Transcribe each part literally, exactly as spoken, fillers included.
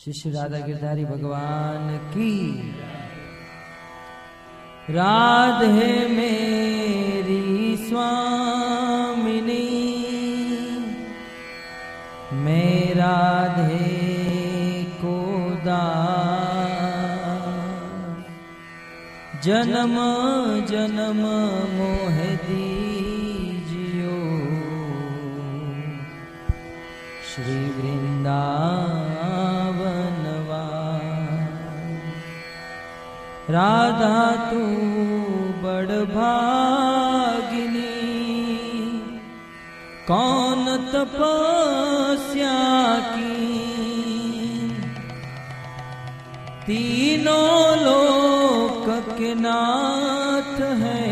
श्री श्री राधा गिरधारी भगवान की। राधे मेरी स्वामिनी, मैं राधे को दास, जन्म जन्म मोह दीजियो श्री वृंदावन वास। राधा तू बड़ भागिनी, कौन तपस्या की, तीनों लोक के नाथ है,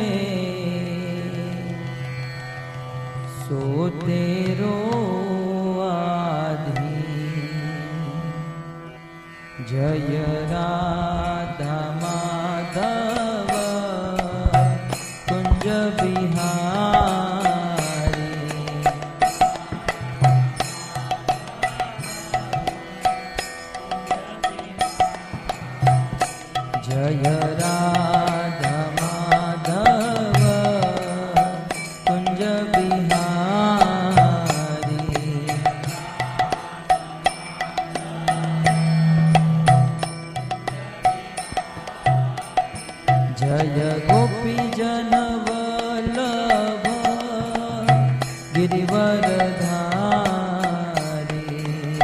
सो तेरो जय राधा माधव कुंज बिहारी। जय राधा माधव कुंज बिहारी। जय गोपी जन वल्लभ गिरिवर धारी।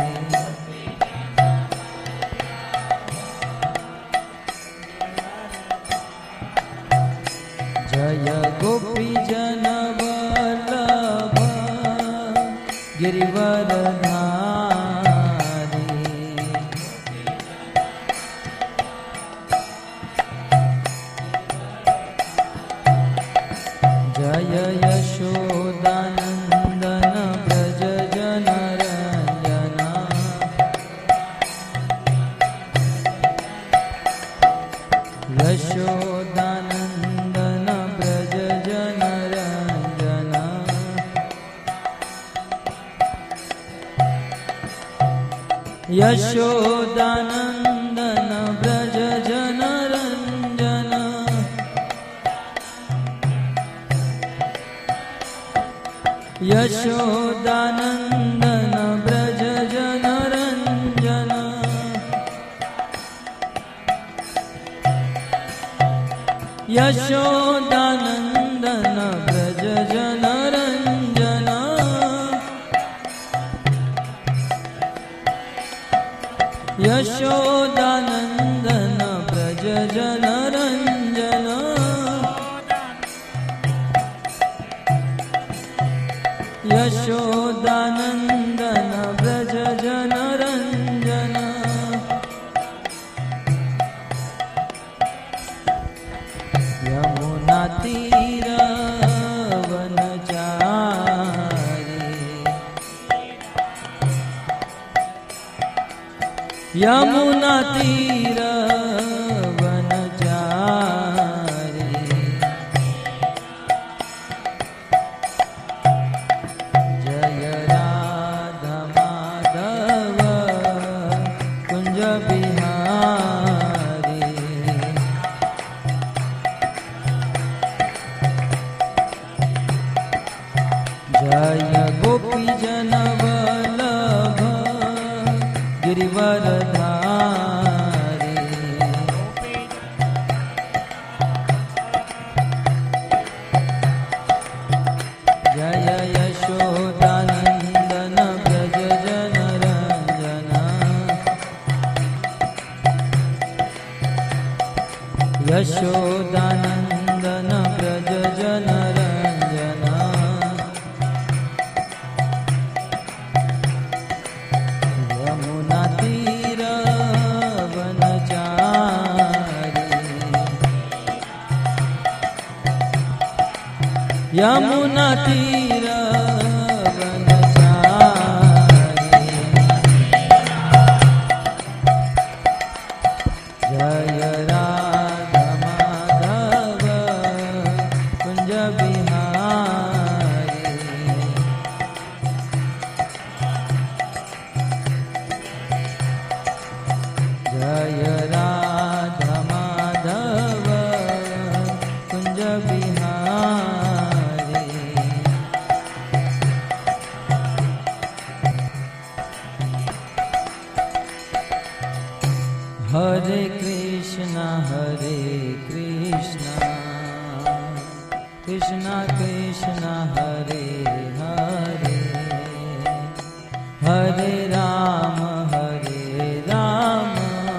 जय गोपी जन वल्लभ गिरिवर धारी। जय यशोदानंदन ब्रज जन रंजना। यशोदानंदन ब्रज जन रंजना। यशोदानंदन ब्रज जन रंजना। यशोदानंदन ब्रज जन रंजना। यशोदानंदन ब्रज जन रंजना। यशोदानंदन ब्रज जन रंजना। यशोदानंदन ब्रज जन रंजना। यमुना तीर वनचारी। यमुना तीर वनचारी। जय राधा माधव कुंज बिहारी। जय गोपी जन वल्लभ गिरिवर धारी। जय यशोदानंदन ब्रज जन रंजना। यशोदानंदन ब्रज जन रंजना। यमुना तीर वनचारी। यमुना तीर वनचारी। जय राधा माधव कुंज बिहारी। जय राधा माधव कुंज बिहारी। हरे कृष्णा हरे कृष्णा कृष्णा कृष्णा हरे हरे, हरे राम हरे राम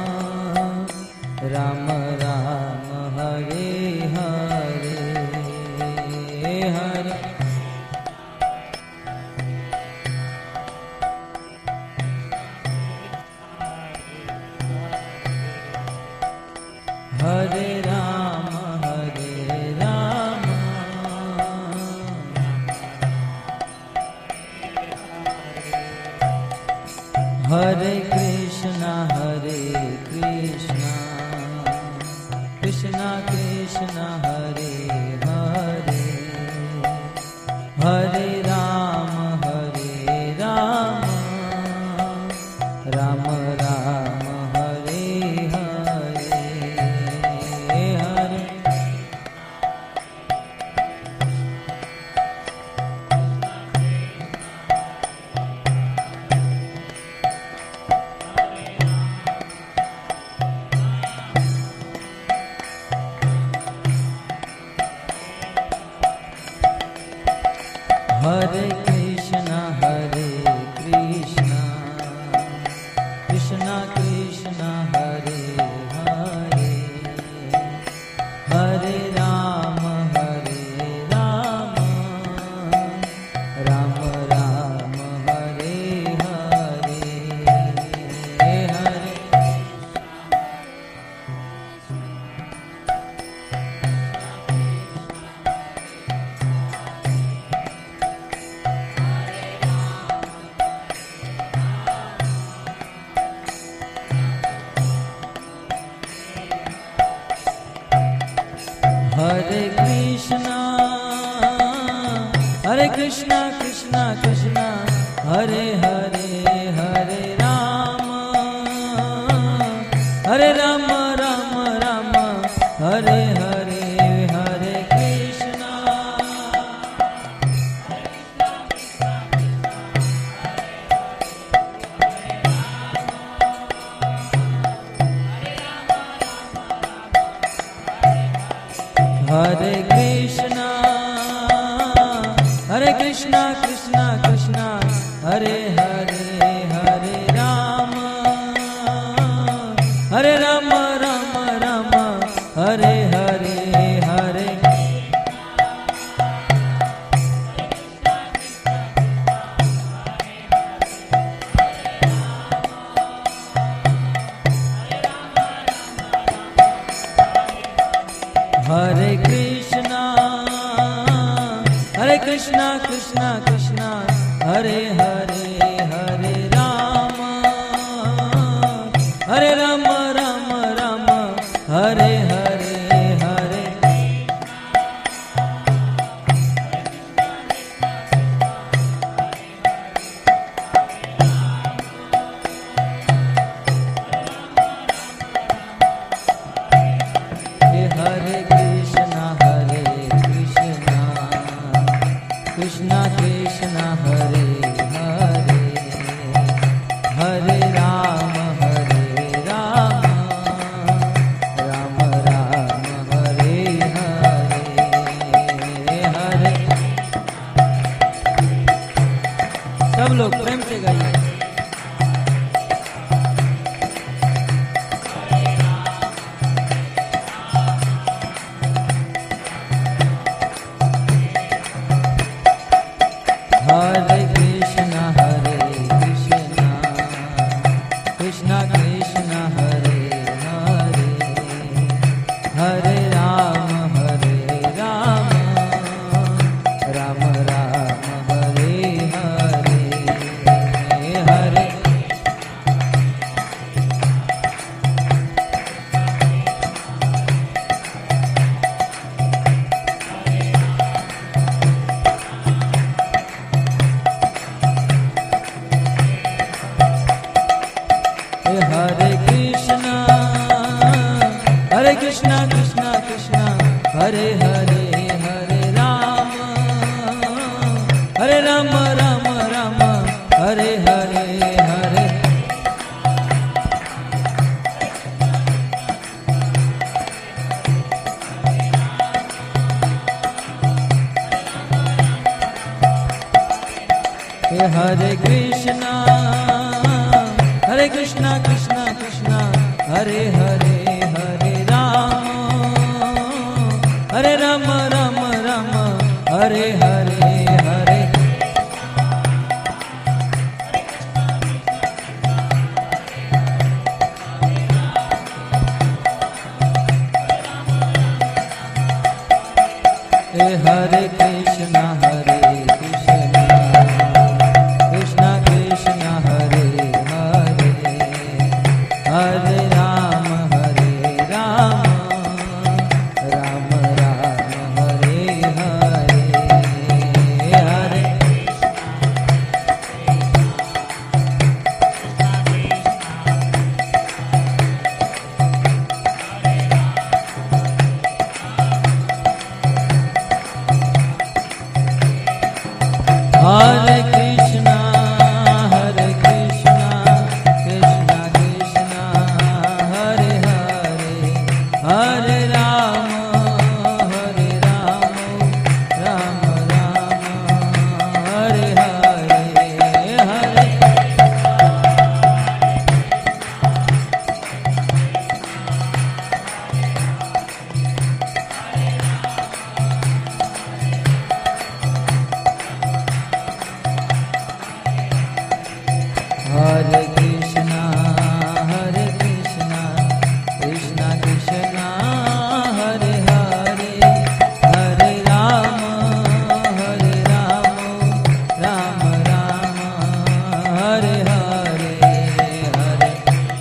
राम राम हरे हरे हरे। हरे राम हरे राम हरे कृष्णा हरे कृष्णा कृष्णा कृष्णा हरे हरे, हरे राम हरे राम राम राम हरे हरे हरे। हरे कृष्णा हरे कृष्णा कृष्णा कृष्णा हरे हरे, हरे राम हरे राम राम राम हरे हरे हरे। हरे कृष्णा हरे कृष्णा कृष्णा कृष्णा हरे हरे, हरे राम हरे राम राम राम हरे हरे हरे कृष्णा। हरे कृष्णा हरे कृष्णा कृष्णा कृष्णा हरे हरे, हरे राम हरे राम राम राम हरे हरे हरे। हरे कृष्णा हरे कृष्णा कृष्णा कृष्णा हरे हरे, हरे राम हरे राम राम राम हरे हरे हरे। हरे कृष्णा हरे कृष्णा कृष्णा कृष्णा हरे हरे, हरे राम हरे Ram Hare Krishna Krishna Krishna Hare Hare Hare Rama Hare Rama Rama Rama Hare Hare Hare Hare Krishna Hare Krishna Krishna Krishna Hare Hare Hare Rama Hare Rama Rama Rama Hare Hare Hare Hare Krishna Hare Krishna Krishna Krishna Hare Hare Hare Rama Hare Rama Rama Rama Hare Hare Hare Hare Krishna, Hare Krishna, Krishna Krishna, Hare Hare, Hare Rama, Hare Rama, Rama Rama, Hare Hare, Hare Hare Krishna, Hare Krishna, Krishna Krishna, Hare Hare, Hare Rama, Hare Rama, Rama Rama, Hare Hare, Hare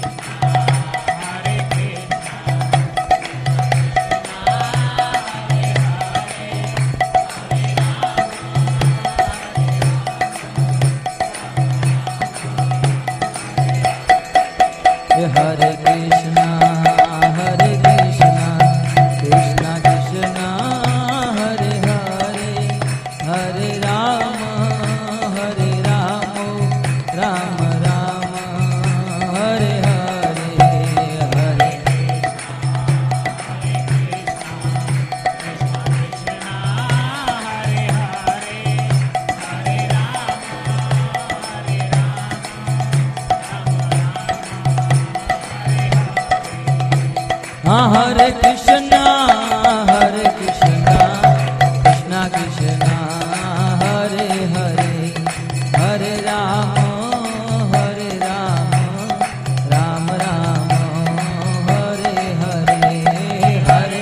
Hare Krishna, Hare Krishna, Krishna Krishna, Hare Hare, Hare Rama, Hare Rama, Rama Rama, Hare Hare, Hare Hare Krishna, Hare Krishna, Krishna Krishna, Hare Hare, Hare Rama, Hare Rama, Rama Rama, Hare Hare, Hare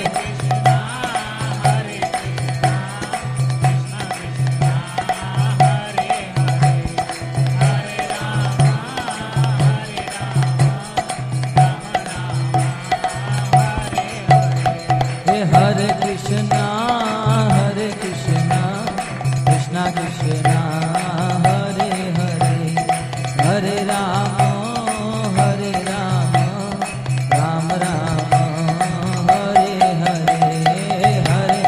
Hare Krishna, Hare Krishna, Krishna Krishna, Hare Hare, Hare Rama, Hare Rama, Rama Rama, Hare Hare, Hare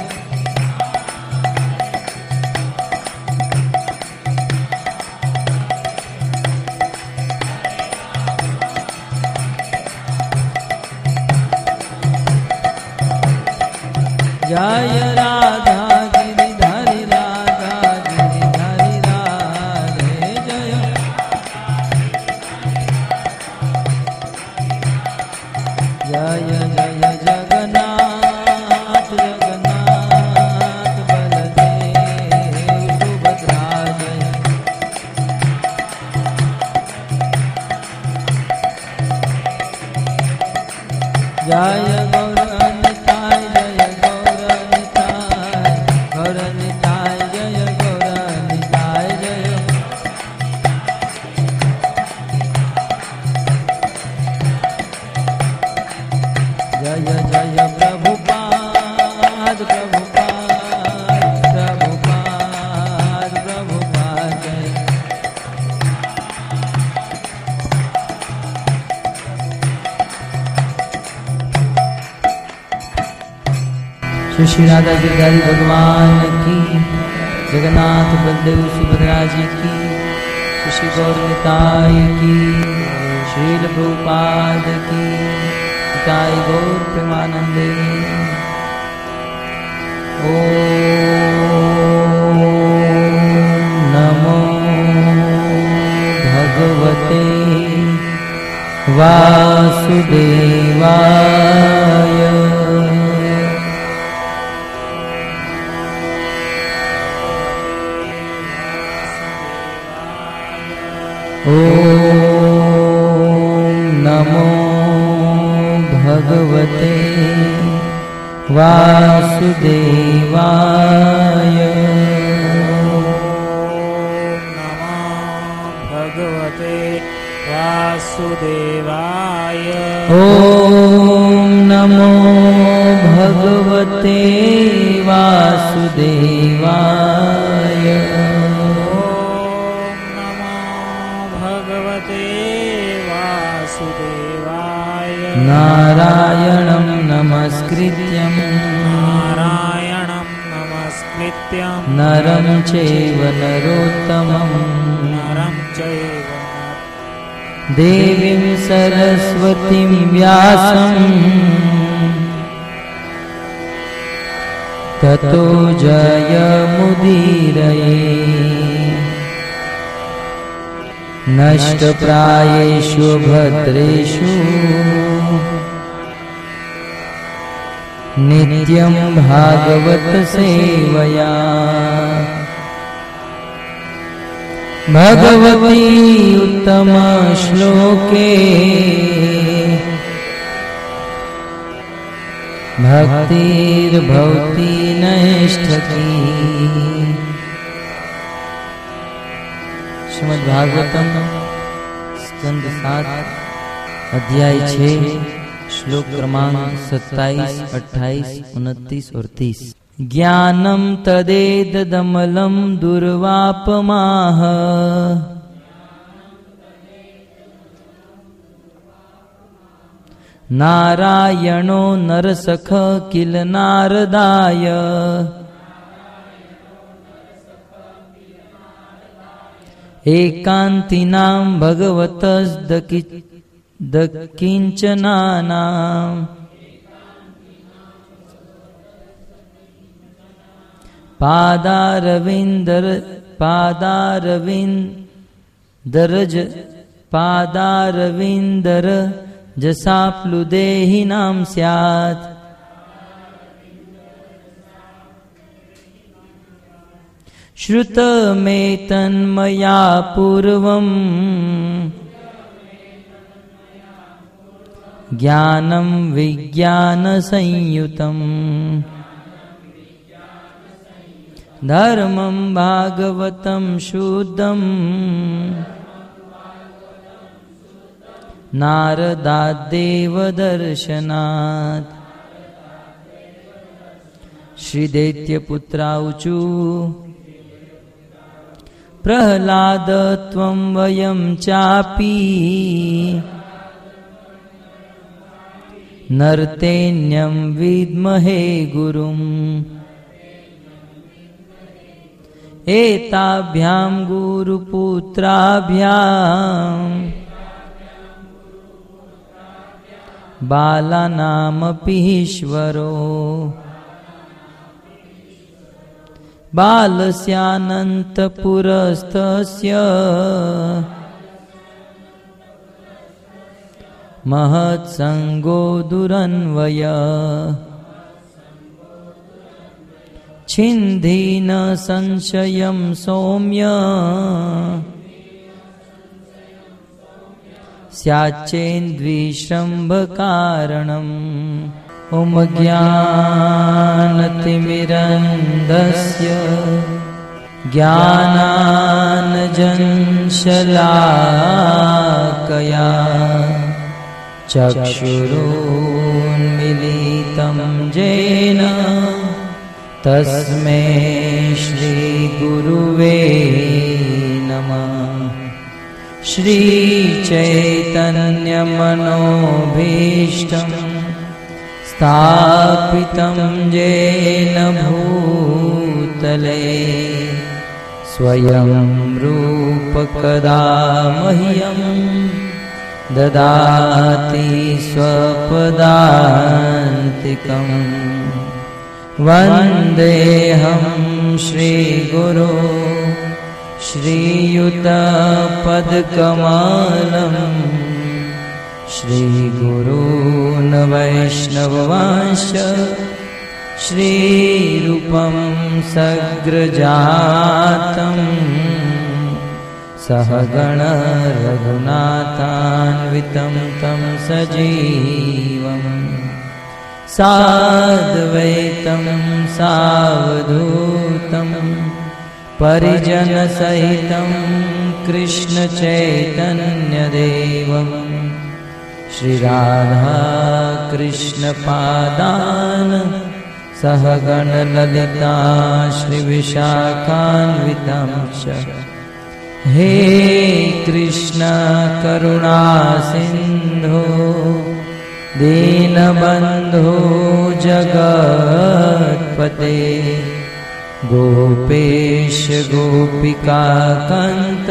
Jaya Radha Giridhari Radha Giridhari Radhe Jaya Jaya Jaya Jagannath Jagannath Baladev Subhadra Jaya Jaya Gauranitai Jaya Gauranitai Gauranitai Jaya Gauranitai Jaya Jaya Jaya Prabhupada Prabhupada Prabhupada Prabhupada Jaya Shri Radha Girdhari भगवान की, जगन्नाथ बलदेव सुभद्रा जी की, श्री गौर निताय की, श्रील प्रभुपाद की, निताय गौर प्रेमानंदे। ओम नमो भगवते वासुदेवाय। ओम नमो भगवते वासुदेवाय। वासुदेवाय। ओम नमो भगवते वासुदेवाय। ओम नमो भगवते वासुदेवाय। नारायणं नमस्कृत्यं नारायणं नमस्कृत्यं नरं चैव नरोत्तमं नरं चैव देवीं सरस्वतीं व्यासं ततो जयमुदीरये। नष्टप्रायेषु भद्रेषु नित्यं भागवत सेवया। भगवती उत्तम श्लोके भक्तिर्भवति नैष्ठकी। श्रीमद् भागवतम स्कंद सात अध्याय छः श्लोक क्रमांक सत्ताईस, अट्ठाईस, उनतीस और तीस। ज्ञानम तदेदमलं दुर्वापमाह नारायणो नरसख किल नारदाय। एकांतिनां भगवतस्दकिंचनानां पादारविंदर पादारविंदरज पादारविंदर जसाप्लुदेहिनां स्यात्। श्रुतमेतन्मया पूर्वम् ज्ञानं विज्ञानसंयुतम् धर्मं भागवतं शुद्धम् नारदाद्देवदर्शनात्। श्रीदैत्यपुत्राऊचु प्रह्लाद त्वं वयं चापि नर्तेन्यं विद्महे गुरुम्। एताभ्यां गुरुपुत्राभ्यां बालानामपि ईश्वरो बालस्यानन्तपुरस्तस्य महत्संगो दुरन्वय। छिन्धीन संशयं सौम्य स्याच्चेन्द्विश्रम्भकारणम्। ॐ ज्ञानतिमिरन्धस्य ज्ञानाञ्जनशलाकया चक्षुरुन्मीलितं येन तस्मै श्रीगुरुवे नमः। श्रीचैतन्यमनोभीष्टं स्थापितं येन भूतले स्वयं रूप कदा मह्यं ददाति स्वपदान्तिकम् वन्देऽहं श्रीगुरो श्रीयुतपदकमलम् श्रीगुरून् वैष्णवंश श्रीरूपं सग्रजातम् सहगण रघुनाथान्वितं तं सजीवम् साद्वैतं सावधूतं परिजनसहितं कृष्णचैतन्यदेवम् श्रीराधा कृष्णपादान् सहगण ललिता श्रीविशाखान्वितं च हे कृष्ण करुणा सिन्धो दीनबन्धो जगत्पते गोपेश गोपिका कान्त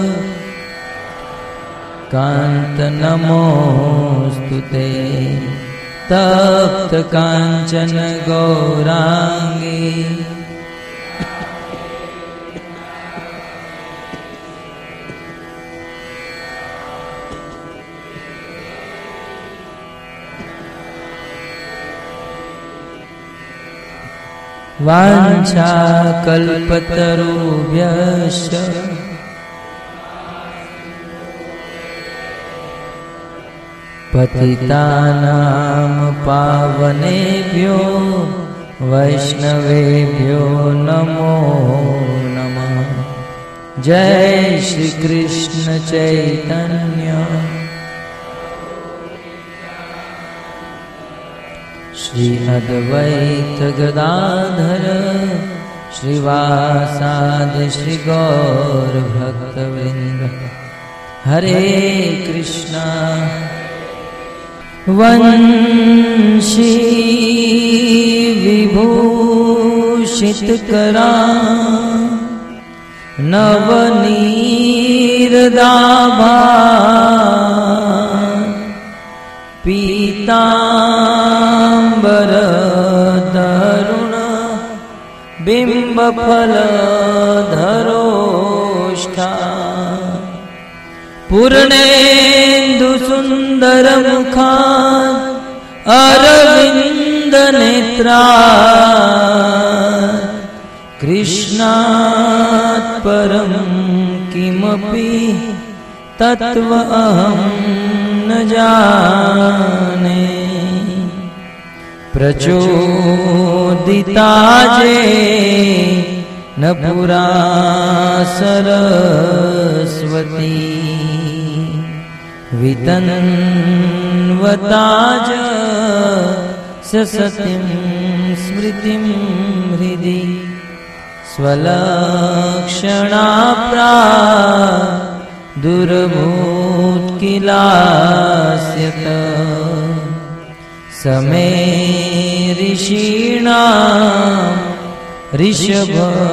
कान्त नमोस्तुते तप्त काञ्चन गौरांगी वाञ्छाकल्पतरुभ्यश्च पतितानां पावनेभ्यो वैष्णवेभ्यो नमो नमः। जय श्री कृष्ण चैतन्य श्री अद्वैत गदाधर श्रीवासादि श्री गौर भक्तवृंद। हरे कृष्णा वंशी विभूषित करा नवनीरदाभा पीतांबर तरुण बिंबफल धरोष्ठा पूर्णेन्दु सुंदर मुखा अरविंद नेत्रा कृष्णात् परं किमपि तत्व अहं न जाने प्रचोदिता जे न पुरा सरस्वती वितन्वता च ससतिं स्मृतिं हृदि स्वलक्षणा प्रादुर्भूत्किलास्यत समे ऋषीणां ऋषभ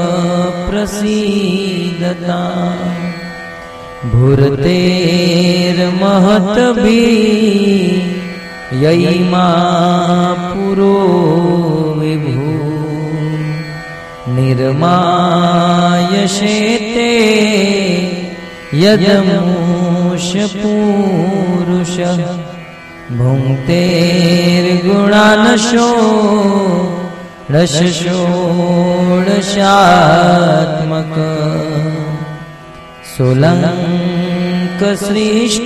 प्रसीदता भूर्तेर्महद्भिः ययिमा पुरो विभु निर्मायशेते यदमूष पूरुषः भुङ्क्तेर्गुणानशो षोडशात्मक सोलंकश्रेष्ठ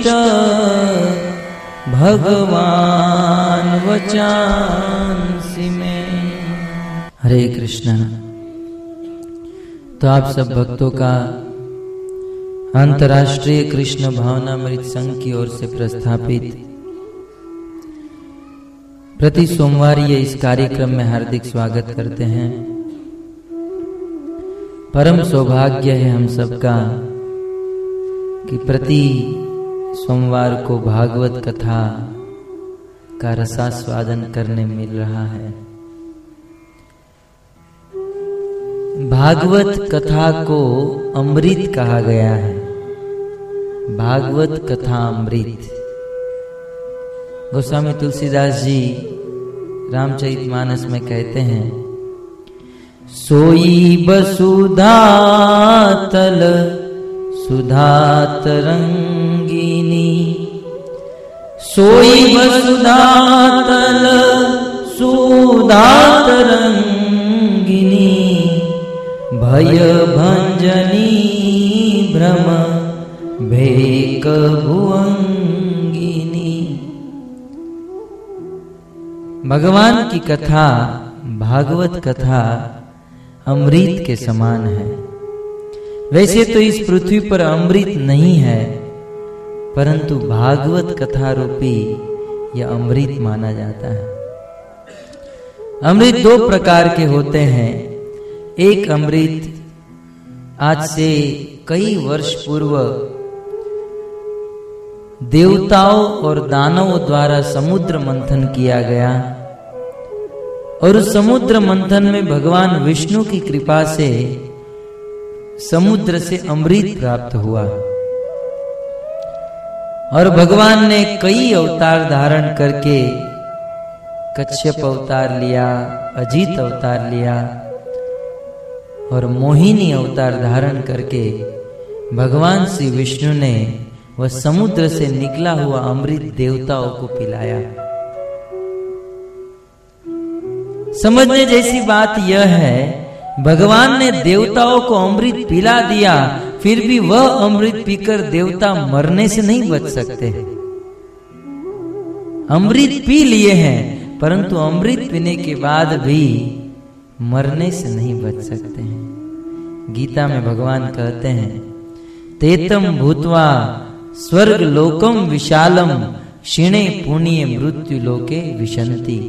भगवान वचांसि में। हरे कृष्णा। तो आप सब भक्तों का अंतर्राष्ट्रीय कृष्ण भावनामृत संघ की ओर से प्रस्थापित प्रति सोमवार ये इस कार्यक्रम में हार्दिक स्वागत करते हैं। परम सौभाग्य है हम सबका कि प्रति सोमवार को भागवत कथा का रसास्वादन करने मिल रहा है। भागवत कथा को अमृत कहा गया है। भागवत कथा अमृत। गोस्वामी तुलसीदास जी रामचरितमानस में कहते हैं, सोई बसुधा तल सुधा तरंगिनी, सोई बसुधा तल सुधा तरंगिनी, भय भंजनी भ्रम भेक भुवंगिनी। भगवान की कथा, भागवत कथा अमृत के समान है। वैसे तो इस पृथ्वी पर अमृत नहीं है, परंतु भागवत कथा रूपी यह अमृत माना जाता है। अमृत दो प्रकार के होते हैं। एक अमृत आज से कई वर्ष पूर्व देवताओं और दानवों द्वारा समुद्र मंथन किया गया, और उस समुद्र मंथन में भगवान विष्णु की कृपा से समुद्र से अमृत प्राप्त हुआ, और भगवान ने कई अवतार धारण करके कच्छप अवतार लिया, अजित अवतार लिया, और मोहिनी अवतार धारण करके भगवान श्री विष्णु ने वह समुद्र से निकला हुआ अमृत देवताओं को पिलाया। समझने जैसी बात यह है, भगवान ने देवताओं को अमृत पिला दिया, फिर भी वह अमृत पीकर देवता मरने से नहीं बच सकते। अमृत पी लिए हैं, परंतु अमृत पीने के बाद भी मरने से नहीं बच सकते हैं। गीता में भगवान कहते हैं, तेतम भूत्वा स्वर्ग लोकम विशालम क्षीणे पुण्य मृत्यु लोके विशंति।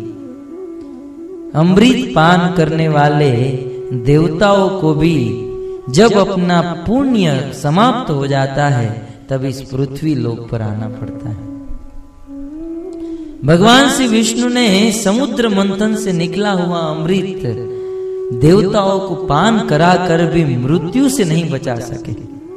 अमृत पान करने वाले देवताओं को भी जब अपना पुण्य समाप्त हो जाता है, तब इस पृथ्वी लोक पर आना पड़ता है। भगवान श्री विष्णु ने समुद्र मंथन से निकला हुआ अमृत देवताओं को पान करा कर भी मृत्यु से नहीं बचा सके,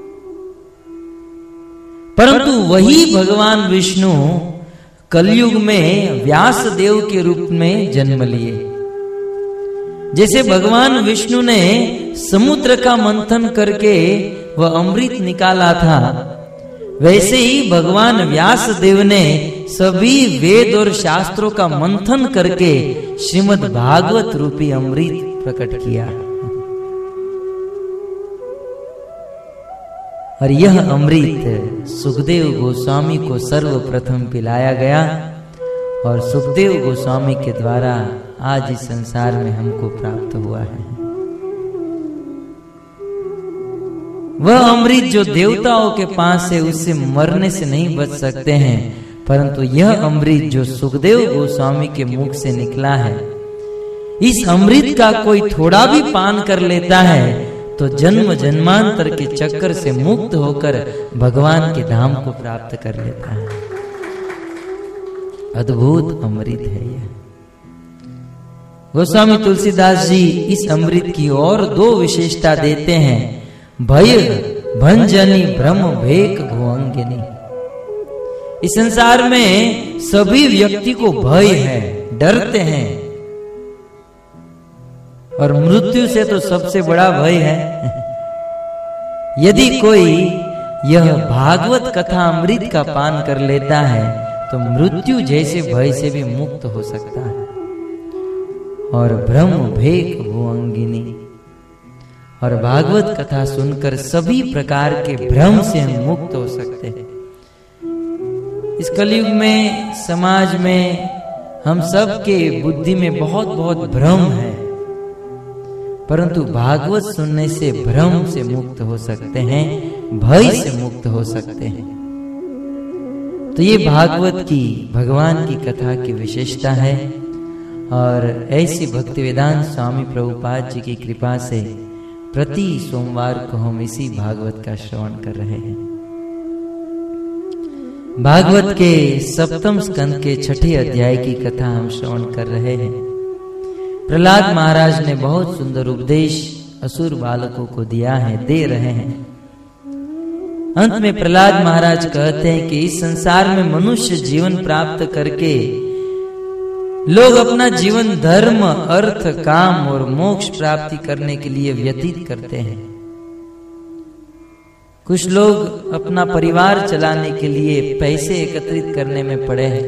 परंतु वही भगवान विष्णु कलयुग में व्यास देव के रूप में जन्म लिए। जैसे भगवान विष्णु ने समुद्र का मंथन करके वह अमृत निकाला था, वैसे ही भगवान व्यास देव ने सभी वेद और शास्त्रों का मंथन करके श्रीमद् भागवत रूपी अमृत प्रकट किया। और यह अमृत सुखदेव गोस्वामी को सर्वप्रथम पिलाया गया, और सुखदेव गोस्वामी के द्वारा आज इस संसार में हमको प्राप्त हुआ है। वह अमृत जो देवताओं के पास है, उससे मरने से नहीं बच सकते हैं, परंतु यह अमृत जो सुखदेव गोस्वामी के मुख से निकला है, इस अमृत का कोई थोड़ा भी पान कर लेता है तो जन्म जन्मांतर के चक्कर से मुक्त होकर भगवान के धाम को प्राप्त कर लेता है। अद्भुत अमृत है यह। गोस्वामी तुलसीदास जी इस अमृत की और दो विशेषता देते हैं, भय भंजनी भ्रम भेक भुवंगिनी। इस संसार में सभी व्यक्ति को भय है, डरते हैं, और मृत्यु से तो सबसे बड़ा भय है। यदि कोई यह भागवत कथा अमृत का पान कर लेता है तो मृत्यु जैसे भय से भी मुक्त हो सकता है। और ब्रह्म भेक भुवंगिनी, और भागवत कथा सुनकर सभी प्रकार के भ्रम से हम मुक्त हो सकते हैं। इस कलयुग में, समाज में हम सब के बुद्धि में बहुत बहुत भ्रम है, परंतु भागवत सुनने से भ्रम से मुक्त हो सकते हैं, भय से मुक्त हो सकते हैं। तो ये भागवत की, भगवान की कथा की विशेषता है। और ऐसी भक्ति वेदांत स्वामी प्रभुपाद जी की कृपा से प्रति सोमवार को हम इसी भागवत का श्रवण कर रहे हैं। भागवत के सप्तम स्कंद के छठे अध्याय की कथा हम श्रवण कर रहे हैं। प्रहलाद महाराज ने बहुत सुंदर उपदेश असुर बालकों को दिया है, दे रहे हैं। अंत में प्रहलाद महाराज कहते हैं कि इस संसार में मनुष्य जीवन प्राप्त करके लोग अपना जीवन धर्म, अर्थ, काम और मोक्ष प्राप्ति करने के लिए व्यतीत करते हैं। कुछ लोग अपना परिवार चलाने के लिए पैसे एकत्रित करने में पड़े हैं,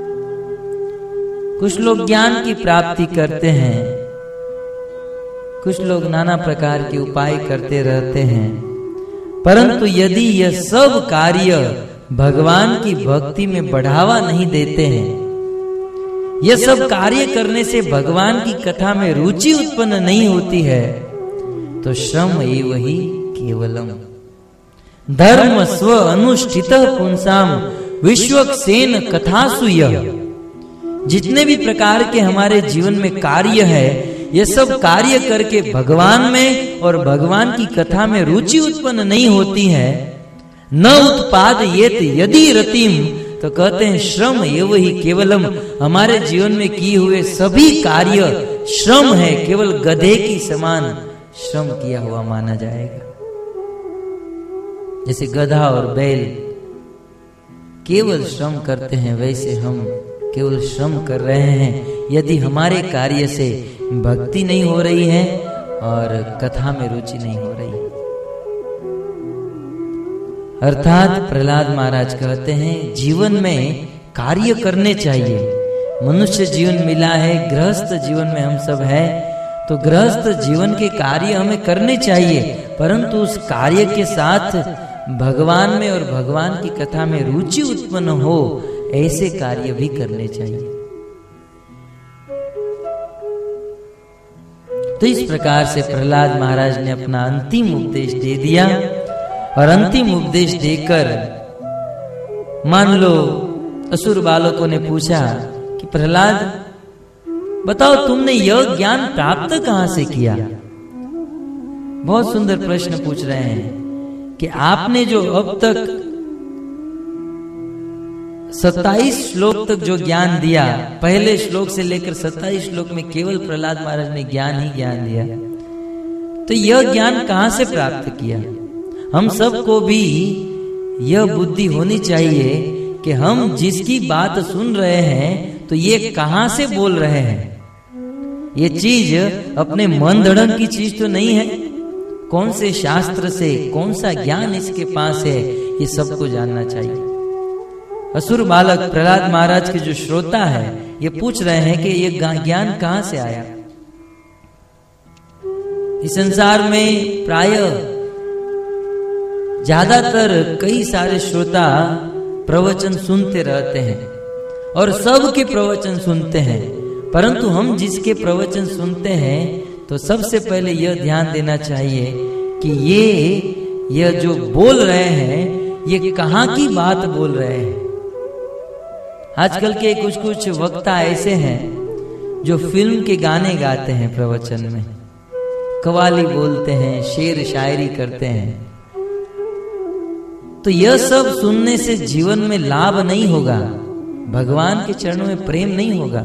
कुछ लोग ज्ञान की प्राप्ति करते हैं, कुछ लोग नाना प्रकार के उपाय करते रहते हैं। परंतु यदि यह सब कार्य भगवान की भक्ति में बढ़ावा नहीं देते हैं, यह सब कार्य करने से भगवान की कथा में रुचि उत्पन्न नहीं होती है, तो श्रम एव ही केवलम धर्म स्व अनुष्ठितः पुंसाम विश्वक्सेन कथासु यः। जितने भी प्रकार के हमारे जीवन में कार्य है, ये सब कार्य करके भगवान में और भगवान की कथा में रुचि उत्पन्न नहीं होती है। न उत्पादयेत यदि रतिम, तो कहते हैं श्रम एव ही केवलम, हमारे जीवन में किए हुए सभी कार्य श्रम है, केवल गधे की समान श्रम किया हुआ माना जाएगा। जैसे गधा और बैल केवल श्रम करते हैं, वैसे हम केवल श्रम कर रहे हैं यदि हमारे कार्य से भक्ति नहीं हो रही है और कथा में रुचि नहीं हो रही। अर्थात प्रहलाद महाराज कहते हैं जीवन में कार्य करने चाहिए। मनुष्य जीवन मिला है, गृहस्थ जीवन में हम सब है, तो गृहस्थ जीवन के कार्य हमें करने चाहिए, परंतु उस कार्य के साथ भगवान में और भगवान की कथा में रुचि उत्पन्न हो, ऐसे कार्य भी करने चाहिए। तो इस प्रकार से प्रहलाद महाराज ने अपना अंतिम उपदेश दे दिया, और अंतिम उपदेश देकर मान लो असुर बालकों ने पूछा कि प्रहलाद बताओ, तुमने यह ज्ञान प्राप्त कहां से किया? बहुत सुंदर प्रश्न पूछ रहे हैं कि आपने जो अब तक सत्ताईस श्लोक तक जो ज्ञान दिया, पहले श्लोक से लेकर सत्ताईस श्लोक में केवल प्रहलाद महाराज ने ज्ञान ही ज्ञान दिया, तो यह ज्ञान कहां से प्राप्त किया? हम सबको भी यह बुद्धि होनी चाहिए कि हम जिसकी बात सुन रहे हैं तो ये कहां से बोल रहे हैं। ये चीज अपने मन धड़न की चीज तो नहीं है। कौन से शास्त्र से, कौन सा ज्ञान इसके पास है, ये सबको जानना चाहिए। असुर बालक प्रहलाद महाराज के जो श्रोता है, ये पूछ रहे हैं कि ये ज्ञान कहां से आया। इस संसार में प्रायः ज्यादातर कई सारे श्रोता प्रवचन सुनते रहते हैं और सबके प्रवचन सुनते हैं, परंतु हम जिसके प्रवचन सुनते हैं तो सबसे पहले यह ध्यान देना चाहिए कि ये यह जो बोल रहे हैं ये कहां की बात बोल रहे हैं। आजकल के कुछ कुछ वक्ता ऐसे हैं जो फिल्म के गाने गाते हैं, प्रवचन में कव्वाली बोलते हैं, शेर शायरी करते हैं। तो यह सब सुनने से जीवन में लाभ नहीं होगा, भगवान के चरणों में प्रेम नहीं होगा।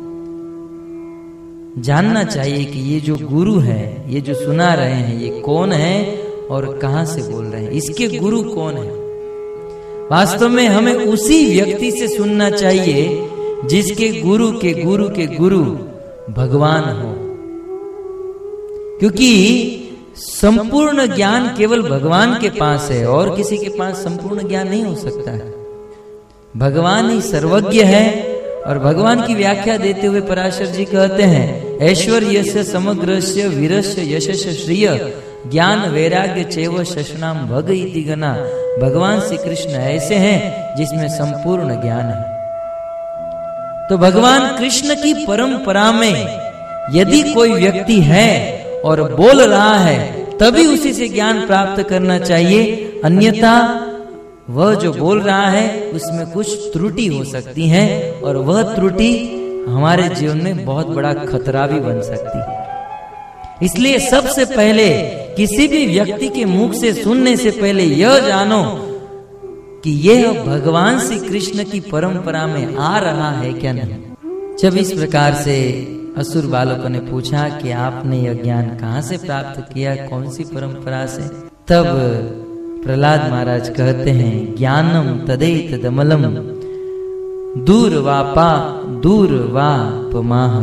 जानना चाहिए कि ये जो गुरु है, ये जो सुना रहे हैं, ये कौन है और कहां से बोल रहे हैं, इसके गुरु कौन है। वास्तव में हमें उसी व्यक्ति से सुनना चाहिए जिसके गुरु के गुरु के गुरु भगवान हो, क्योंकि संपूर्ण ज्ञान केवल भगवान के पास है और किसी के पास संपूर्ण ज्ञान नहीं हो सकता है। भगवान ही सर्वज्ञ है। और भगवान की व्याख्या देते हुए पराशर जी कहते हैं, ऐश्वर्यस्य समग्रस्य वीरस्य यशस्य श्रिय ज्ञान वैराग्य चैव शशनाम भग इति गना। भगवान श्री कृष्ण ऐसे हैं जिसमें संपूर्ण ज्ञान है। तो भगवान कृष्ण की परंपरा में यदि कोई व्यक्ति है और बोल रहा है, तभी उसी से ज्ञान प्राप्त करना चाहिए, अन्यथा वह जो बोल रहा है उसमें कुछ त्रुटि हो सकती है और वह त्रुटि हमारे जीवन में बहुत बड़ा खतरा भी बन सकती है। इसलिए सबसे पहले किसी भी व्यक्ति के मुख से सुनने से पहले यह जानो कि यह भगवान श्री कृष्ण की परंपरा में आ रहा है क्या नहीं। जब इस प्रकार से असुर बालकों ने पूछा कि आपने यह ज्ञान कहाँ से प्राप्त किया, कौन सी परंपरा से, तब प्रहलाद महाराज कहते हैं ज्ञानम तदेत दमलम दूर वापा दूर वापमाह।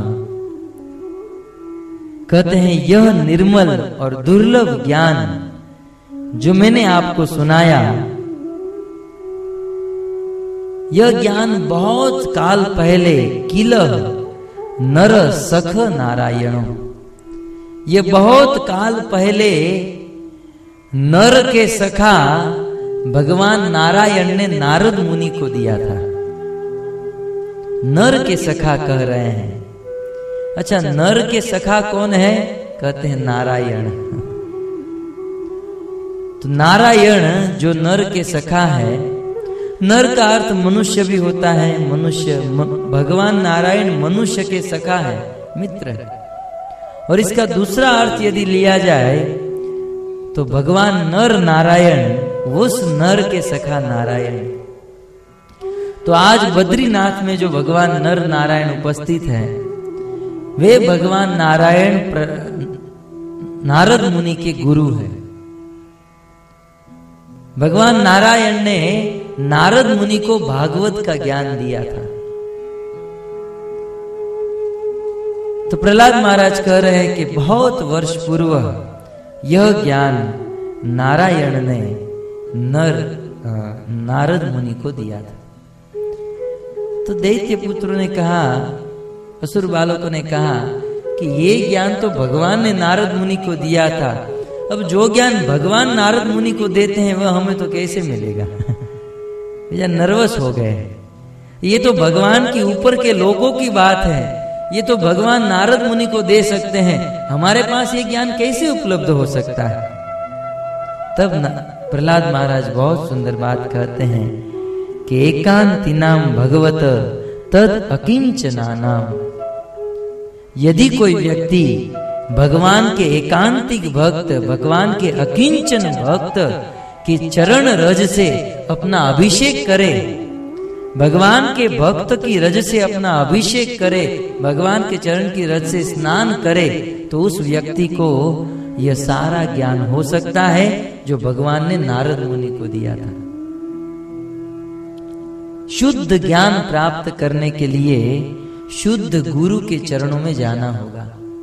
कहते हैं यह निर्मल और दुर्लभ ज्ञान जो मैंने आपको सुनाया, यह ज्ञान बहुत काल पहले किलह नर सख नारायणों, ये बहुत काल पहले नर के सखा भगवान नारायण ने नारद मुनि को दिया था। नर के सखा कह रहे हैं। अच्छा, नर के सखा कौन है? कहते हैं नारायण। तो नारायण जो नर के सखा है, नर का अर्थ मनुष्य भी होता है। मनुष्य, भगवान नारायण मनुष्य के सखा है, मित्र है। और इसका दूसरा अर्थ यदि लिया जाए तो भगवान नर नारायण उस नर के सखा नारायण। तो आज बद्रीनाथ में जो भगवान नर नारायण उपस्थित है, वे भगवान नारायण नारद मुनि के गुरु है। भगवान नारायण ने नारद मुनि को भागवत का ज्ञान दिया था। तो प्रहलाद महाराज कह रहे हैं कि बहुत वर्ष पूर्व यह ज्ञान नारायण ने नर नारद मुनि को दिया था। तो दैत्य पुत्रों ने कहा, असुर बालकों ने कहा कि ये ज्ञान तो भगवान ने नारद मुनि को दिया था, अब जो ज्ञान भगवान नारद मुनि को देते हैं वह हमें तो कैसे मिलेगा। या नर्वस हो गए। ये तो भगवान की ऊपर के लोगों की बात है, ये तो भगवान नारद मुनि को दे सकते हैं, हमारे पास ये ज्ञान कैसे उपलब्ध हो सकता है। तब प्रहलाद महाराज बहुत सुंदर बात कहते हैं कि एकांति नाम भगवत तद अकिंचना नाम। यदि कोई व्यक्ति भगवान के एकांतिक भक्त, भगवान के अकिंचन भक्त की चरण रज से अपना अभिषेक करे, भगवान के भक्त की रज से अपना अभिषेक करे, भगवान के चरण की रज से स्नान करे, तो उस व्यक्ति को यह सारा ज्ञान हो सकता है जो भगवान ने नारद मुनि को दिया था। शुद्ध ज्ञान प्राप्त करने के लिए शुद्ध गुरु के चरणों में जाना होगा,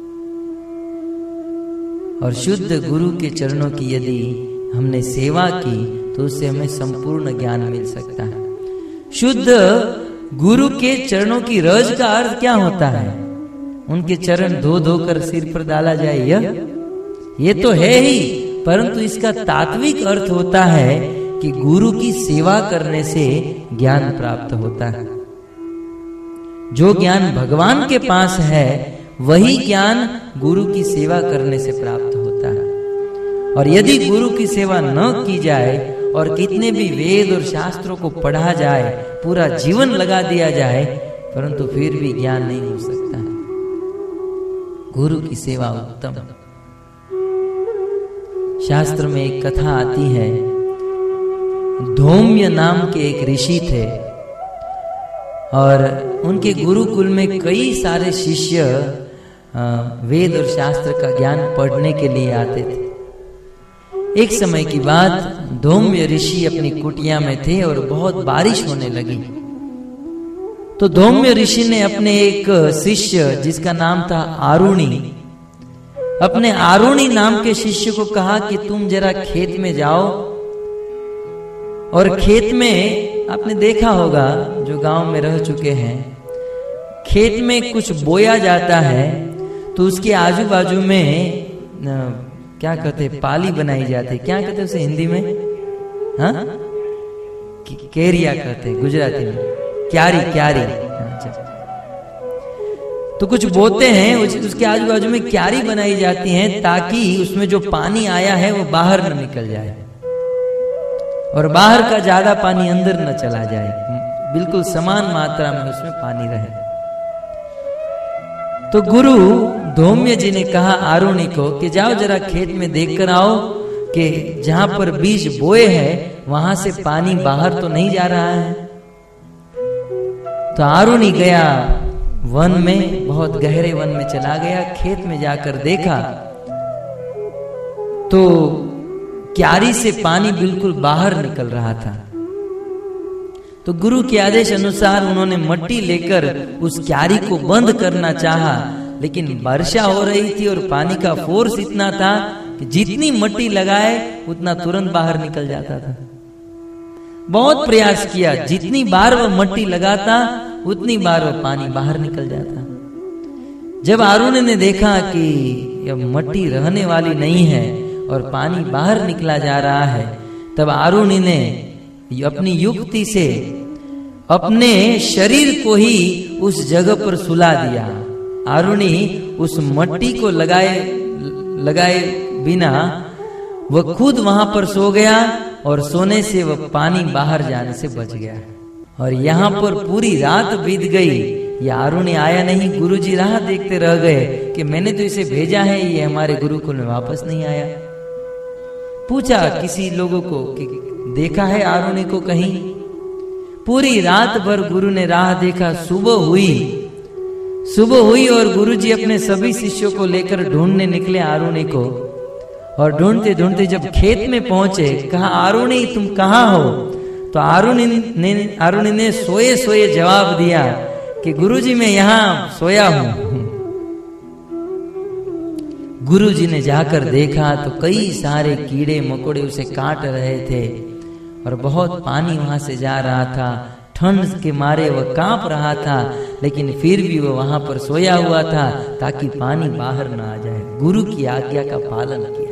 और शुद्ध गुरु के चरणों की यदि हमने सेवा की तो उससे हमें संपूर्ण ज्ञान मिल सकता है। शुद्ध गुरु के चरणों की रज का अर्थ क्या होता है? उनके चरण धो धोकर सिर पर डाला जाए, यह ये तो है ही, परंतु इसका तात्विक अर्थ होता है कि गुरु की सेवा करने से ज्ञान प्राप्त होता है। जो ज्ञान भगवान के पास है वही ज्ञान गुरु की सेवा करने से प्राप्त होता है। और यदि गुरु की सेवा न की जाए और कितने भी वेद और शास्त्रों को पढ़ा जाए, पूरा जीवन लगा दिया जाए, परंतु फिर भी ज्ञान नहीं हो सकता है। गुरु की सेवा उत्तम। शास्त्र में एक कथा आती है, धौम्य नाम के एक ऋषि थे और उनके गुरुकुल में कई सारे शिष्य वेद और शास्त्र का ज्ञान पढ़ने के लिए आते थे। एक समय की बात, धौम्य ऋषि अपनी कुटिया में थे और बहुत बारिश होने लगी। तो धौम्य ऋषि ने अपने एक शिष्य जिसका नाम था आरुणि, अपने आरुणि नाम के शिष्य को कहा कि तुम जरा खेत में जाओ, और खेत में आपने देखा होगा जो गांव में रह चुके हैं, खेत में कुछ बोया जाता है तो उसके आजू बाजू में न, क्या कहते हैं, पाली बनाई जाती है। क्या कहते हैं उसे हिंदी में? हाँ, केरिया कहते हैं गुजराती में, क्यारी क्यारी। अच्छा, तो कुछ बोते हैं, उसके आजू बाजू में क्यारी बनाई जाती है ताकि उसमें जो पानी आया है वो बाहर न निकल जाए और बाहर का ज्यादा पानी अंदर न चला जाए, बिल्कुल समान मात्रा में उसमें पानी रहे। तो गुरु धौम्य जी ने कहा आरुणि को कि जाओ जरा खेत में देख कर आओ कि जहां पर बीज बोए हैं वहां से पानी बाहर तो नहीं जा रहा है। तो आरुणि गया वन में, बहुत गहरे वन में चला गया। खेत में जाकर देखा तो क्यारी से पानी बिल्कुल बाहर निकल रहा था। तो गुरु के आदेश अनुसार उन्होंने मट्टी लेकर उस क्यारी को बंद करना चाहा, लेकिन वर्षा हो रही थी और पानी का फोर्स इतना था कि जितनी मट्टी लगाए उतना तुरंत बाहर निकल जाता था। बहुत प्रयास किया, जितनी बार वह मट्टी लगाता उतनी बार वह पानी बाहर निकल जाता। जब आरुणि ने देखा कि यह मट्टी रहने वाली नहीं है और पानी बाहर निकला जा रहा है, तब आरुणि ने अपनी युक्ति से अपने शरीर को ही उस जगह पर सुला दिया। आरुणि उस मट्टी को लगाए लगाए बिना वह खुद वहां पर सो गया और सोने से वह पानी बाहर जाने से बच गया। और यहाँ पर पूरी रात बीत गई, ये आरुणि आया नहीं। गुरुजी राह देखते रह गए कि मैंने तो इसे भेजा है, ये हमारे गुरुकुल में वापस नहीं आया। पूछा किसी लोगों को कि देखा है आरुणि को कहीं? पूरी रात भर गुरु ने राह देखा। सुबह हुई सुबह हुई और गुरुजी अपने सभी शिष्यों को लेकर ढूंढने निकले आरुणि को। और ढूंढते ढूंढते जब खेत में पहुंचे, कहा आरुणि तुम कहाँ हो? तो आरुणि ने आरुणि ने सोए सोए जवाब दिया कि गुरुजी मैं यहाँ सोया हूं। गुरुजी ने जाकर देखा तो कई सारे कीड़े मकोड़े उसे काट रहे थे और बहुत पानी वहां से जा रहा था। ठंड के मारे वह कांप रहा था, लेकिन फिर भी वह वहां पर सोया हुआ था ताकि पानी बाहर ना आ जाए। गुरु की आज्ञा का पालन किया।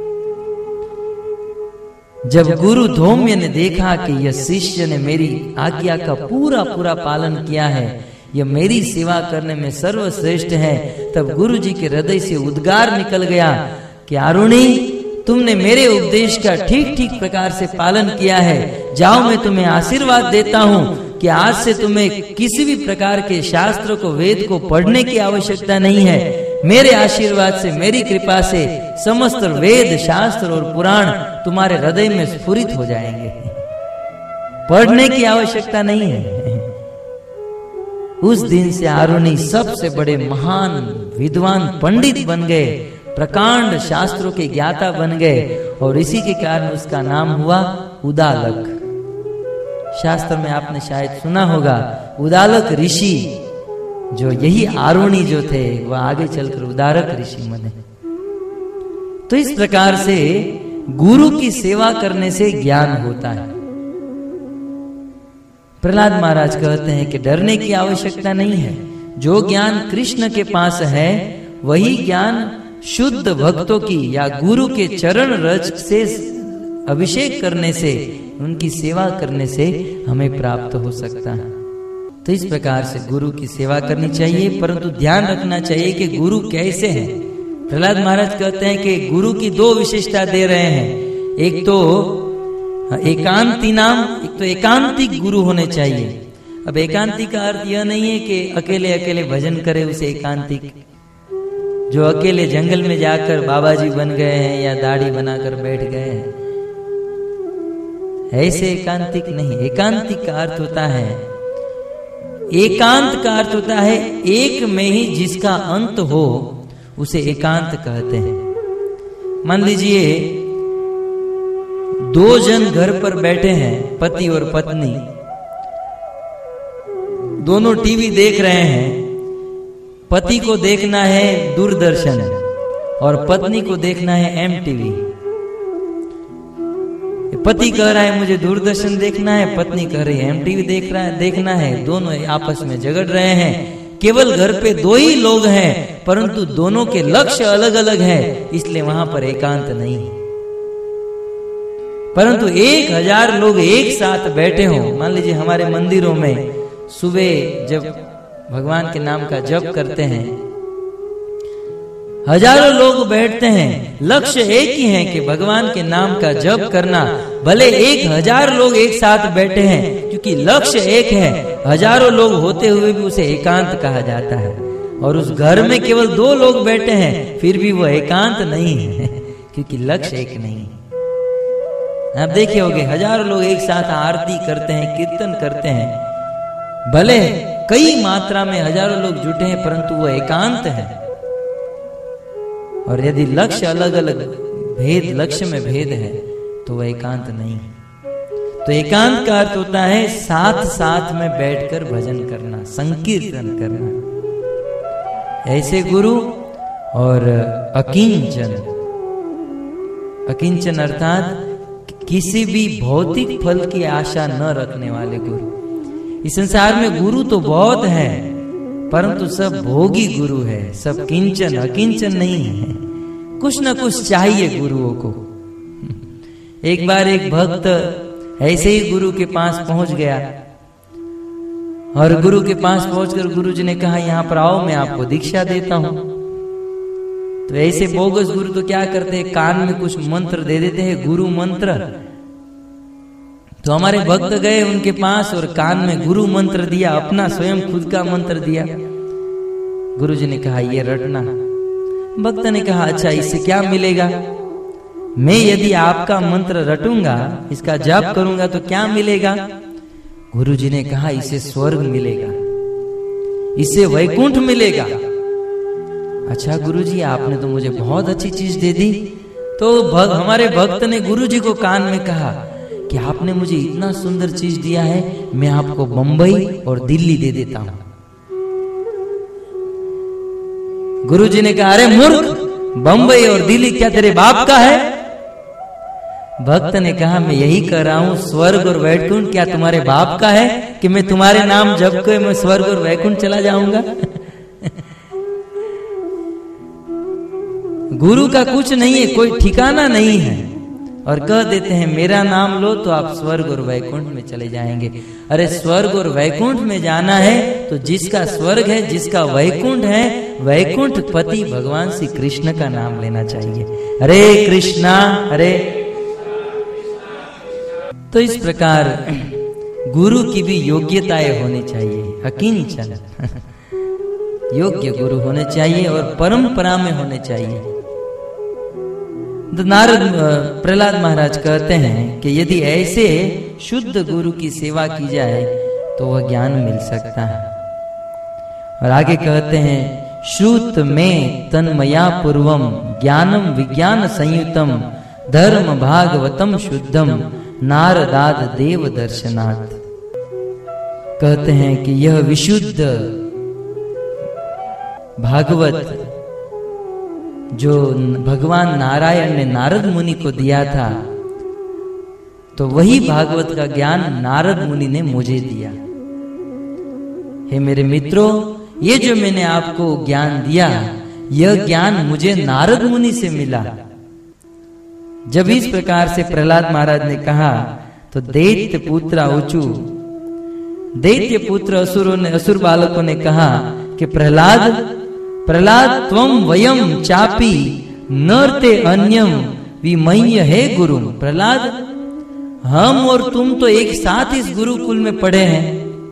जब गुरु धौम्य ने देखा कि यह शिष्य ने मेरी आज्ञा का पूरा पूरा पालन किया है, यह मेरी सेवा करने में सर्वश्रेष्ठ है, तब गुरु जी के हृदय से उद्गार निकल गया कि आरुणि तुमने मेरे उपदेश का ठीक ठीक प्रकार से पालन किया है। जाओ मैं तुम्हें आशीर्वाद देता हूँ कि आज से तुम्हें किसी भी प्रकार के शास्त्र को, वेद को पढ़ने की आवश्यकता नहीं है। मेरे आशीर्वाद से, मेरी कृपा से समस्त वेद, शास्त्र और पुराण तुम्हारे हृदय में स्फुरित हो जाएंगे। पढ़ने की आवश्यकता नहीं है। उस दिन से आरुणि सबसे बड़े महान विद्वान पंडित बन गए, प्रकांड शास्त्रों के ज्ञाता बन गए और इसी के कारण उसका नाम हुआ उदालक। शास्त्र में आपने शायद सुना होगा उदालक ऋषि, जो यही आरुणि जो थे वह आगे चलकर उदारक ऋषि बने। तो इस प्रकार से गुरु की सेवा करने से ज्ञान होता है। प्रहलाद महाराज कहते हैं कि डरने की आवश्यकता नहीं है। जो ज्ञान कृष्ण के पास है वही ज्ञान शुद्ध भक्तों की या गुरु के चरण रज से अभिषेक करने से, उनकी सेवा करने से हमें प्राप्त हो सकता है। तो इस प्रकार से गुरु की सेवा करनी चाहिए, परंतु ध्यान रखना चाहिए कि गुरु कैसे हैं। प्रहलाद महाराज कहते हैं कि गुरु की दो विशेषता दे रहे हैं। एक तो एकांती नाम, एक तो एकांतिक गुरु होने चाहिए। अब एकांतिक का अर्थ यह नहीं है कि अकेले अकेले भजन करे उसे एकांतिक, जो अकेले जंगल में जाकर बाबा जी बन गए हैं या दाढ़ी बनाकर बैठ गए हैं, ऐसे एकांतिक नहीं। एकांतिक का अर्थ होता है, एकांत का अर्थ होता है एक में ही जिसका अंत हो, उसे एकांत कहते हैं। मान लीजिए दो जन घर पर बैठे हैं, पति और पत्नी, दोनों टीवी देख रहे हैं। पति को देखना है दूरदर्शन और पत्नी को देखना है एमटीवी। पति कह रहा है मुझे दूरदर्शन देखना है, पत्नी कह रही है एमटीवी देख रहा है देखना है। दोनों आपस में झगड़ रहे हैं। केवल घर पे दो ही लोग हैं, परंतु दोनों के लक्ष्य अलग अलग हैं, इसलिए वहां पर एकांत नहीं है। परंतु एक हजार लोग एक साथ बैठे हों, मान लीजिए हमारे मंदिरों में सुबह जब भगवान के नाम का जप करते हैं, हजारों लोग बैठते हैं, लक्ष्य एक ही है कि भगवान के नाम का जप करना। भले एक हजार लोग एक साथ बैठे हैं, क्योंकि लक्ष्य एक है। हजारों लोग होते हुए भी उसे एकांत कहा जाता है। और उस घर में केवल दो लोग बैठे हैं, फिर भी वह एकांत नहीं है, क्योंकि लक्ष्य एक नहीं है। आप देखे होंगे हजारों लोग एक साथ आरती करते हैं, कीर्तन करते हैं, भले कई मात्रा में हजारों लोग जुटे हैं, परंतु वो एकांत है। और यदि लक्ष्य अलग अलग भेद, लक्ष्य में भेद है, तो वह एकांत नहीं है। तो एकांत का अर्थ होता है साथ साथ में बैठकर भजन करना, संकीर्तन करना। ऐसे गुरु और अकिंचन, अकिंचन अर्थात किसी भी भौतिक फल की आशा न रखने वाले गुरु। इस संसार में गुरु तो बहुत है, परंतु सब भोगी गुरु है, सब किंचन अकिंचन नहीं है। कुछ न कुछ चाहिए गुरुओं को। एक बार एक भक्त ऐसे ही गुरु के पास पहुंच गया और गुरु के पास पहुंचकर गुरु जी ने कहा, यहां पर आओ, मैं आपको दीक्षा देता हूं। तो ऐसे बोगस गुरु तो क्या करते हैं, कान में कुछ मंत्र दे देते हैं, गुरु मंत्र। तो हमारे भक्त गए उनके पास और कान में गुरु मंत्र दिया, अपना स्वयं खुद का मंत्र दिया। गुरु जी ने कहा, ये रटना। भक्त ने कहा, अच्छा इससे क्या मिलेगा? मैं यदि आपका मंत्र रटूंगा, इसका जाप करूंगा तो क्या मिलेगा? गुरु जी ने कहा, इससे स्वर्ग मिलेगा, इससे वैकुंठ मिलेगा। अच्छा गुरुजी, आपने तो मुझे बहुत अच्छी चीज दे दी। तो भग, हमारे भक्त ने गुरुजी को कान में कहा कि आपने मुझे इतना सुंदर चीज दिया है, मैं आपको बंबई और दिल्ली दे देता हूं। गुरुजी ने कहा, अरे मूर्ख, बंबई और दिल्ली क्या तेरे बाप का है? भक्त ने कहा, मैं यही कह रहा हूं, स्वर्ग और वैकुंठ क्या तुम्हारे बाप का है कि मैं तुम्हारे नाम जप के मैं स्वर्ग और वैकुंठ चला जाऊंगा? गुरु का कुछ नहीं है, कोई ठिकाना नहीं है, और कह देते हैं मेरा नाम लो तो आप स्वर्ग और वैकुंठ में चले जाएंगे। अरे स्वर्ग और वैकुंठ में जाना है तो जिसका स्वर्ग है, जिसका वैकुंठ है, वैकुंठ पति भगवान श्री कृष्ण का नाम लेना चाहिए। हरे कृष्णा हरे। तो इस प्रकार गुरु की भी योग्यताएं होनी चाहिए, अकिंचन योग्य गुरु होने चाहिए और परंपरा में होने चाहिए। तो नारद प्रहलाद महाराज कहते हैं कि यदि ऐसे शुद्ध गुरु की सेवा की जाए तो वह ज्ञान मिल सकता है। और आगे कहते हैं, श्रुत में तन्मया पूर्वम ज्ञानम विज्ञान संयुतम धर्म भागवतम शुद्धम नारदाद देव दर्शनात्। कहते हैं कि यह विशुद्ध भागवत जो भगवान नारायण ने नारद मुनि को दिया था, तो वही भागवत का ज्ञान नारद मुनि ने मुझे दिया। हे मेरे मित्रों, ये जो मैंने आपको ज्ञान दिया, यह ज्ञान मुझे नारद मुनि से मिला। जब इस प्रकार से प्रहलाद महाराज ने कहा तो दैत्य पुत्र ऊचू, दैत्य पुत्र असुरों ने, असुर बालकों ने कहा कि प्रहलाद प्रहलाद त्वम वयम चापी नरते अन्यम विमय्य है गुरु। प्रहलाद, हम और तुम तो एक साथ इस गुरुकुल में पढ़े हैं।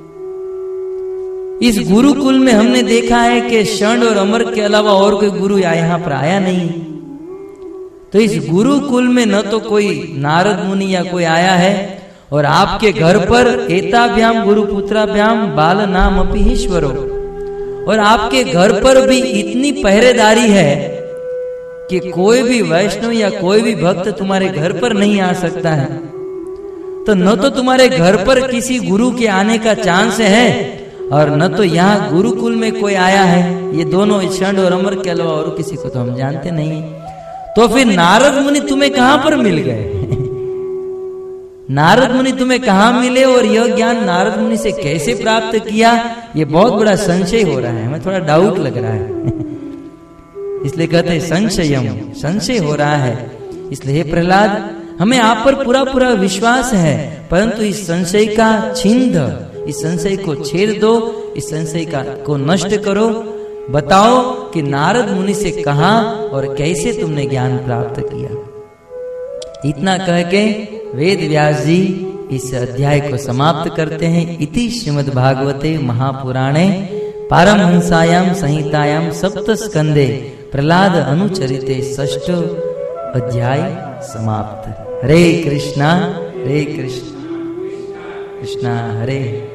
इस गुरुकुल में हमने देखा है कि षंड और अमर के अलावा और कोई गुरु यहाँ पर आया नहीं। तो इस गुरुकुल में न तो कोई नारद मुनि या कोई आया है, और आपके घर पर एताभ्याम गुरुपुत्राभ्याम बाल नाम अपि ईश्वरो, और आपके घर पर भी इतनी पहरेदारी है कि कोई भी वैष्णव या कोई भी भक्त तुम्हारे घर पर नहीं आ सकता है। तो न तो तुम्हारे घर पर किसी गुरु के आने का चांस है, और न तो यहाँ गुरुकुल में कोई आया है। ये दोनों षंड और अमर के अलावा और किसी को तो हम जानते नहीं। तो फिर नारद मुनि तुम्हें कहां पर मिल गए? नारद मुनि तुम्हें कहां मिले और यह ज्ञान नारद मुनि से कैसे प्राप्त किया? ये बहुत बड़ा संशय हो रहा है, हमें थोड़ा डाउट लग रहा है। इसलिए कहते हैं संशयम, संशय हो रहा है। इसलिए प्रहलाद, हमें आप पर पूरा पूरा विश्वास है, परंतु इस संशय का छिंद, इस संशय को छेद दो, इस संशय का को नष्ट करो। बताओ कि नारद मुनि से कहां और कैसे तुमने ज्ञान प्राप्त किया। इतना कह के वेद व्यास जी इस अध्याय को समाप्त करते हैं। इति श्रीमद् भागवते महापुराणे पारमहंसायाम संहितायाम सप्त स्कंदे प्रहलाद अनुचरिते षष्ठ अध्याय समाप्त। हरे कृष्णा हरे कृष्णा कृष्णा हरे